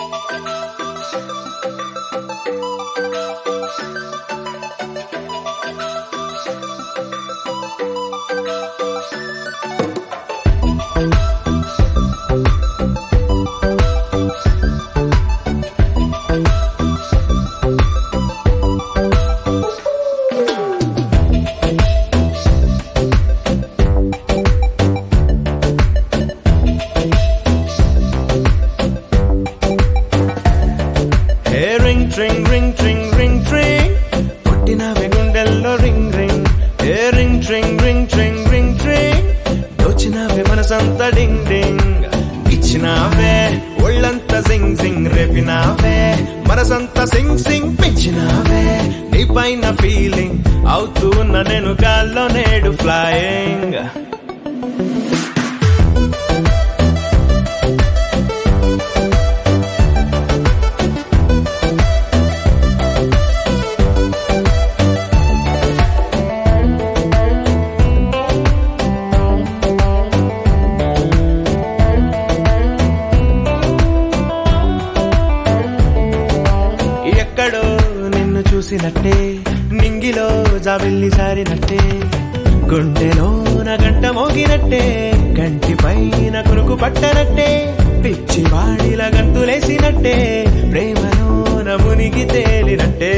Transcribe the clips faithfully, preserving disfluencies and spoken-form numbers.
ring tring ring tring ring tring పుట్టినవే గుండెల్లో ring ring ఏ ring tring ring tring ring tring దోచినవే మనసంతా డింగ్ డింగ్ ఇచ్చినవే ఒళ్ళంతా సింగ్ సింగ్ రేపినవే మనసంతా సింగ్ సింగ్ పెంచినవే నీ పైన ఫీలింగ్ అవుతూ ఉన్న నేను గాల్లో నేడు ఫ్లయింగ్ ఎక్కడో నిన్ను చూసినట్టే నింగిలో జాబిల్లి జారినట్టే గుండెలోన గంట మోగినట్టే కంటి పైన కురుకు పట్టనట్టే పిచ్చి వాడిల గంతులేసినట్టే ప్రేమలోన మునిగి తేలినట్టే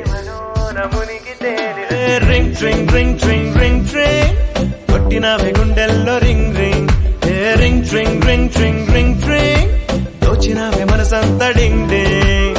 ring tring ring tring ring tring కొట్టినవే గుండెల్లో రింగ్ రింగ్ ఏ ring tring ring tring ring tring దోచినవే మనసంతా డింగ్ డింగ్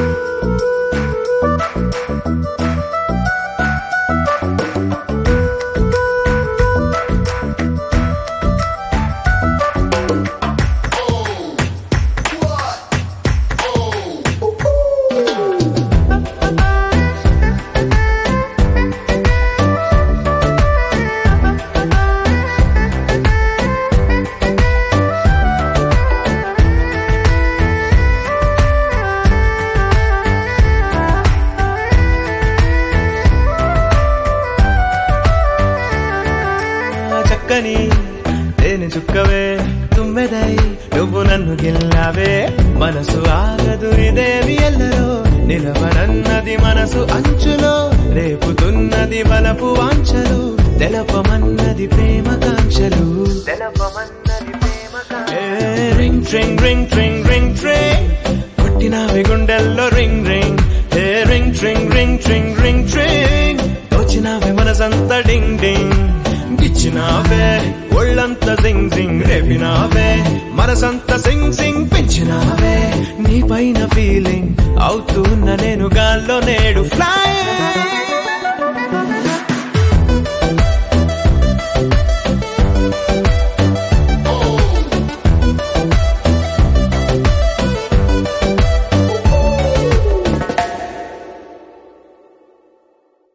చక్కని తేనె చుక్కవే తుమ్మెదై నువ్వు నన్ను గిల్లావే మనసు ఆగదు ఇదేవి ఎల్లలో నిలవనన్నది మనసు అంచులో రేపుతున్నది బలపు వాంఛలు తెలపమన్నది ప్రేమ కాంక్షలు ring tring ring tring ring tring కొట్టినవే గుండెల్లో రింగ్ రింగ్ ఏ ring tring ring tring ring tring దోచినవే మనసంతా డింగ్ డింగ్ ఇచ్చినవే ఒళ్ళంతా సింగ్ సింగ్ రేపినవే మనసంతా సింగ్ సింగ్ పెంచినవే నీ పైన ఫీలింగ్ అవుతున్న నేను గాల్లో నేడు ఫ్లై